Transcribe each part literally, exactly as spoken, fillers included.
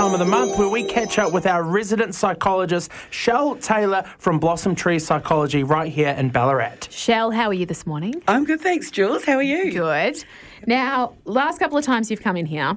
time of the month where we catch up with our resident psychologist, Shell Taylor from Blossom Tree Psychology right here in Ballarat. Shell, how are you this morning? I'm good, thanks, Jules. How are you? Good. Now, last couple of times you've come in here,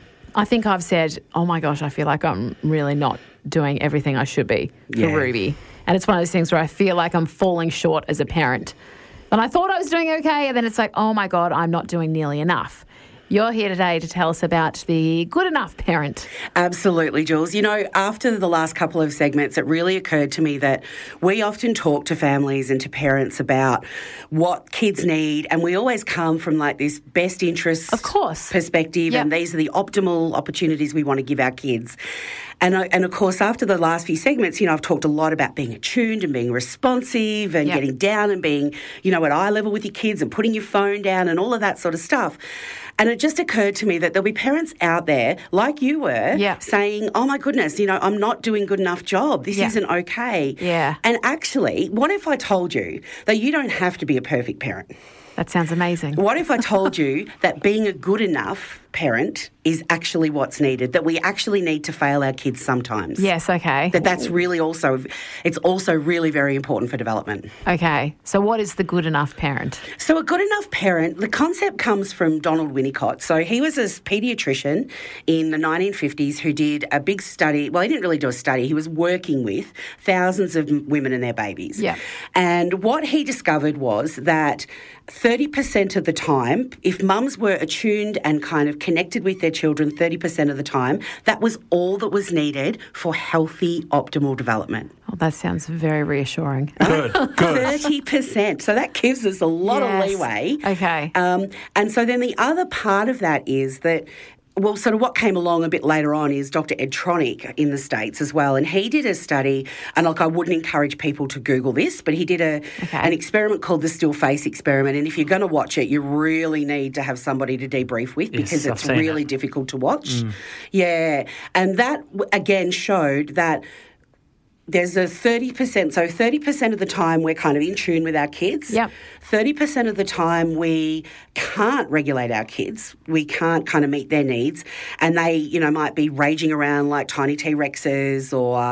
I think I've said, oh my gosh, I feel like I'm really not doing everything I should be for Yeah. Ruby. And it's one of those things where I feel like I'm falling short as a parent. And I thought I was doing okay, and then it's like, oh my God, I'm not doing nearly enough. You're here today to tell us about the good enough parent. Absolutely, Jules. You know, after the last couple of segments, it really occurred to me that we often talk to families and to parents about what kids need, and we always come from like this best interest Of course. perspective, Yep. and these are the optimal opportunities we want to give our kids. And, I, and of course, after the last few segments, you know, I've talked a lot about being attuned and being responsive and Yep. getting down and being, you know, at eye level with your kids and putting your phone down and all of that sort of stuff. And it just occurred to me that there'll be parents out there, like you were, Yeah. saying, oh, my goodness, you know, I'm not doing a good enough job. This Yeah. isn't okay. Yeah. And actually, what if I told you that you don't have to be a perfect parent? That sounds amazing. What if I told you that being a good enough parent is actually what's needed, that we actually need to fail our kids sometimes? Yes, okay. That that's really also, it's also really very important for development. Okay. So what is the good enough parent? So a good enough parent, the concept comes from Donald Winnicott. So he was a paediatrician in the nineteen fifties who did a big study. Well, he didn't really do a study. He was working with thousands of women and their babies. Yeah. And what he discovered was that thirty percent of the time, if mums were attuned and kind of connected with their children thirty percent of the time, that was all that was needed for healthy, optimal development. Oh, that sounds very reassuring. Good, good. thirty percent. So that gives us a lot Yes. of leeway. Okay. Um, and so then the other part of that is that, well, sort of what came along a bit later on is Doctor Ed Tronick in the States as well. And he did a study, and like I wouldn't encourage people to Google this, but he did a Okay. an experiment called the still face experiment. And if you're going to watch it, you really need to have somebody to debrief with Yes, because I've it's seen really it. difficult to watch. Yeah. And that, w- again, showed that there's a thirty percent, so thirty percent of the time we're kind of in tune with our kids. Yep. thirty percent of the time we can't regulate our kids. We can't kind of meet their needs. And they, you know, might be raging around like tiny T-Rexes or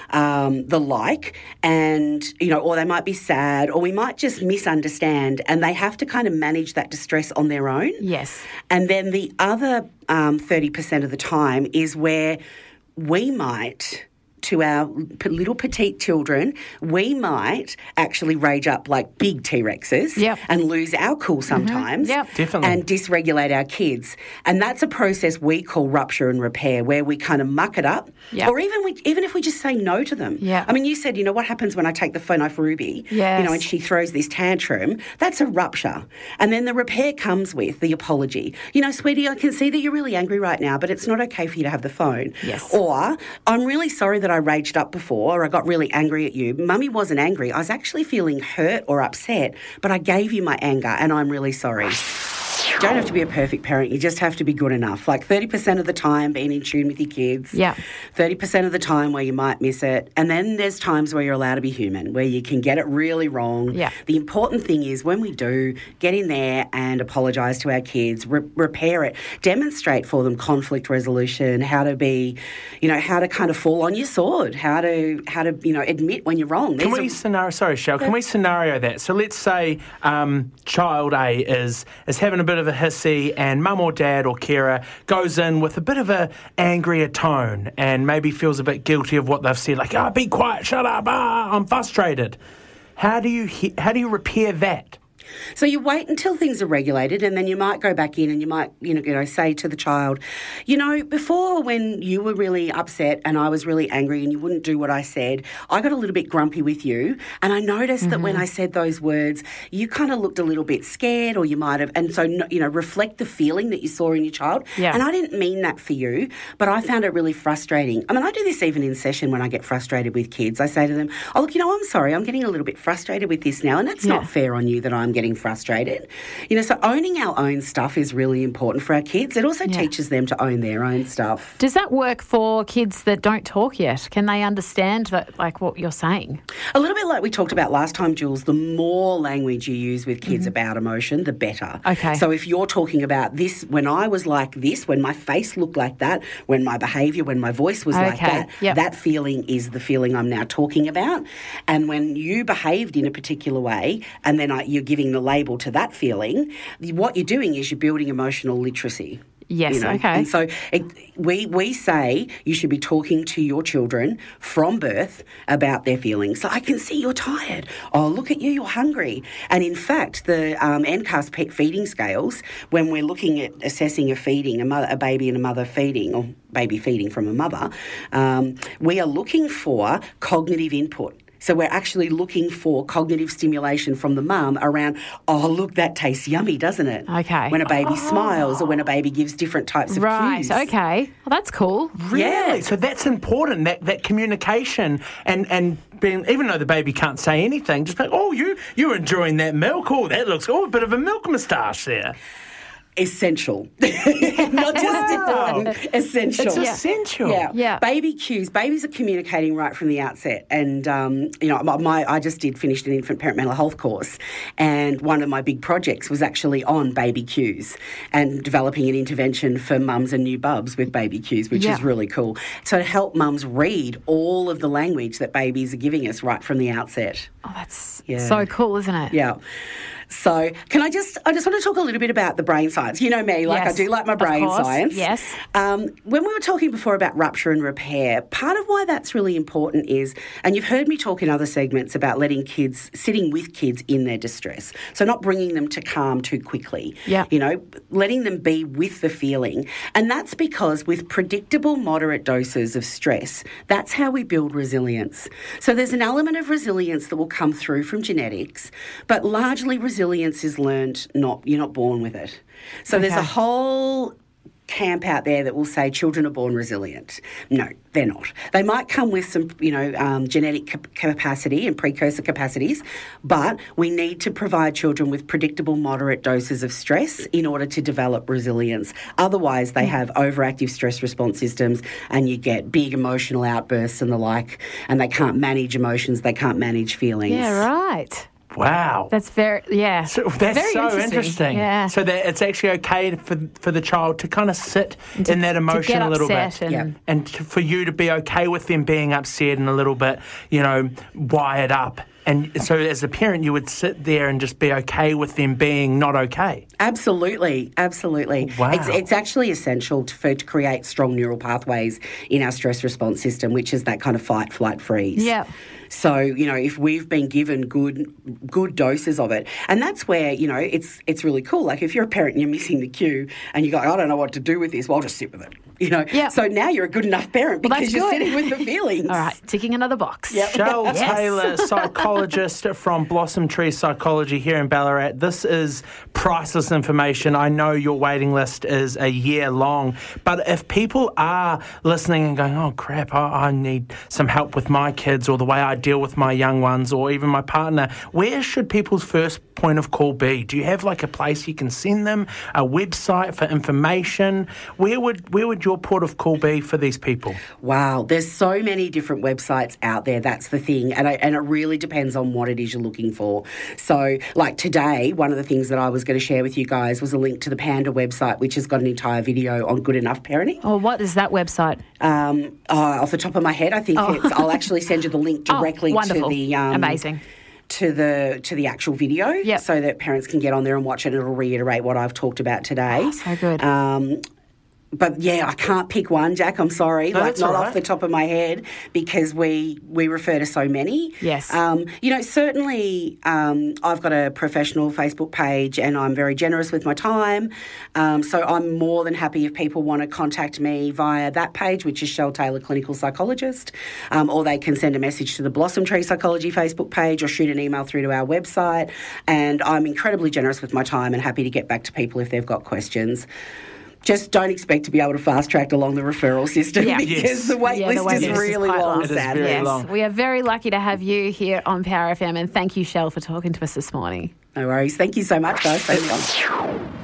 um, the like. And, you know, or they might be sad, or we might just misunderstand. And they have to kind of manage that distress on their own. Yes. And then the other um, thirty percent of the time is where we might, to our p- little petite children, we might actually rage up like big T-Rexes Yep. and lose our cool sometimes Yep. Definitely. and dysregulate our kids. And that's a process we call rupture and repair, where we kind of muck it up. Yep. Or even we, even if we just say no to them. Yep. I mean, you said, you know, what happens when I take the phone off Ruby? Yes. You know, and she throws this tantrum. That's a rupture. And then the repair comes with the apology. You know, sweetie, I can see that you're really angry right now, but it's not okay for you to have the phone. Yes. Or, I'm really sorry that I raged up before, or I got really angry at you. Mummy wasn't angry. I was actually feeling hurt or upset, but I gave you my anger and I'm really sorry. You don't have to be a perfect parent. You just have to be good enough. Like thirty percent of the time being in tune with your kids. Yeah. thirty percent of the time where you might miss it. And then there's times where you're allowed to be human, where you can get it really wrong. Yeah. The important thing is when we do, get in there and apologise to our kids, re- repair it, demonstrate for them conflict resolution, how to be, you know, how to kind of fall on your sword, how to, how to you know, admit when you're wrong. Can These we are- scenario? Sorry, Shell. Can we scenario that? So let's say um, child A is is having a bit of a hissy, and mum or dad or carer goes in with a bit of a angrier tone, and maybe feels a bit guilty of what they've said, like, "Ah, be quiet, shut up, ah, I'm frustrated." How do you he- how do you repair that? So you wait until things are regulated, and then you might go back in and you might, you know, you know, say to the child, you know, before when you were really upset and I was really angry and you wouldn't do what I said, I got a little bit grumpy with you, and I noticed mm-hmm. that when I said those words, you kind of looked a little bit scared, or you might have, and so, you know, reflect the feeling that you saw in your child. Yeah. And I didn't mean that for you, but I found it really frustrating. I mean, I do this even in session when I get frustrated with kids. I say to them, oh, look, you know, I'm sorry, I'm getting a little bit frustrated with this now, and that's Yeah. not fair on you that I'm getting frustrated. You know, so owning our own stuff is really important for our kids. It also Yeah. teaches them to own their own stuff. Does that work for kids that don't talk yet? Can they understand that, like what you're saying? A little bit like we talked about last time, Jules, the more language you use with kids about emotion, the better. Okay. So if you're talking about this, when I was like this, when my face looked like that, when my behaviour, when my voice was like Okay, that, yep. that feeling is the feeling I'm now talking about. And when you behaved in a particular way and then I, you're giving the label to that feeling, what you're doing is you're building emotional literacy. Yes, You know? okay. And so it, we we say you should be talking to your children from birth about their feelings. So I can see you're tired. Oh, look at you, you're hungry. And in fact, the um, N C A S pet feeding scales, when we're looking at assessing a feeding, a, mother, a baby and a mother feeding, or baby feeding from a mother, um, we are looking for cognitive input. So we're actually looking for cognitive stimulation from the mum around, oh, look, that tastes yummy, doesn't it? Okay. When a baby smiles or when a baby gives different types of Right, cues. okay. Well, that's cool. Really? Yeah. So that's important, that, that communication and, and being, even though the baby can't say anything, just like, oh, you, you're enjoying that milk. Oh, that looks, oh, a bit of a milk moustache there. Essential. Not just Wow. important, essential. It's essential. Yeah. Yeah. Baby cues. Babies are communicating right from the outset. And, um, you know, my, my I just did finish an infant parent mental health course, and one of my big projects was actually on baby cues and developing an intervention for mums and new bubs with baby cues, which Yeah. is really cool. So to help mums read all of the language that babies are giving us right from the outset. Oh, that's Yeah. so cool, isn't it? Yeah. So can I just, I just want to talk a little bit about the brain science. You know me, like Yes, I do like my of brain course, science. yes. Um, when we were talking before about rupture and repair, part of why that's really important is, and you've heard me talk in other segments about letting kids, sitting with kids in their distress. So not bringing them to calm too quickly. Yeah. You know, letting them be with the feeling. And that's because with predictable moderate doses of stress, that's how we build resilience. So there's an element of resilience that will come through from genetics, but largely resilience is learned, not you're not born with it. So there's a Okay. whole camp out there that will say children are born resilient. No, they're not. They might come with some, you know, um, genetic cap- capacity and precursor capacities, but we need to provide children with predictable moderate doses of stress in order to develop resilience. Otherwise, they have overactive stress response systems and you get big emotional outbursts and the like, and they can't manage emotions, they can't manage feelings. Yeah, right. Wow. That's very, yeah. So that's Very so interesting. interesting. Yeah. So that it's actually okay for for the child to kind of sit To- in that to emotion get a little upset bit, and- Yeah. and to, for you to be okay with them being upset and a little bit, you know, wired up. And so as a parent, you would sit there and just be okay with them being not okay. Absolutely, absolutely. Wow. It's, it's actually essential to, for, to create strong neural pathways in our stress response system, which is that kind of fight, flight, freeze. Yeah. So, you know, if we've been given good good doses of it, and that's where, you know, it's it's really cool. Like if you're a parent and you're missing the cue and you go, I don't know what to do with this, well, I'll just sit with it. You know, Yeah. so now you're a good enough parent Well, because that's you're good. sitting with the feelings. All right, ticking another box. Cheryl Yes. Taylor, psychologist from Blossom Tree Psychology here in Ballarat. This is priceless information. I know your waiting list is a year long, but if people are listening and going, oh crap, I, I need some help with my kids or the way I deal with my young ones or even my partner, where should people's first point of call be? Do you have like a place you can send them, a website for information? Where would where would your port of call be for these people? Wow, there's so many different websites out there. That's the thing, and I, and it really depends on what it is you're looking for. So, like today, one of the things that I was going to share with you guys was a link to the Panda website, which has got an entire video on good enough parenting. Oh, what is that website? Um, oh, off the top of my head, I think Oh. it's. I'll actually send you the link Oh, directly to wonderful. the um, Amazing. to the to the actual video, Yep. so that parents can get on there and watch it. It'll reiterate what I've talked about today. Oh, so good. Um, But yeah, I can't pick one, Jack. I'm sorry, No, like that's not all off right. the top of my head because we we refer to so many. Yes. Um, you know, certainly um, I've got a professional Facebook page, and I'm very generous with my time. Um, so I'm more than happy if people want to contact me via that page, which is Cheryl Taylor Clinical Psychologist, um, or they can send a message to the Blossom Tree Psychology Facebook page or shoot an email through to our website. And I'm incredibly generous with my time and happy to get back to people if they've got questions. just don't expect to be able to fast track along the referral system Yeah. because Yes. the wait Yeah, list the wait is list is really quite long, long. It is sadly. very long. We are very lucky to have you here on Power F M, and thank you, Shell, for talking to us this morning. No worries. Thank you so much, guys. Thanks, guys.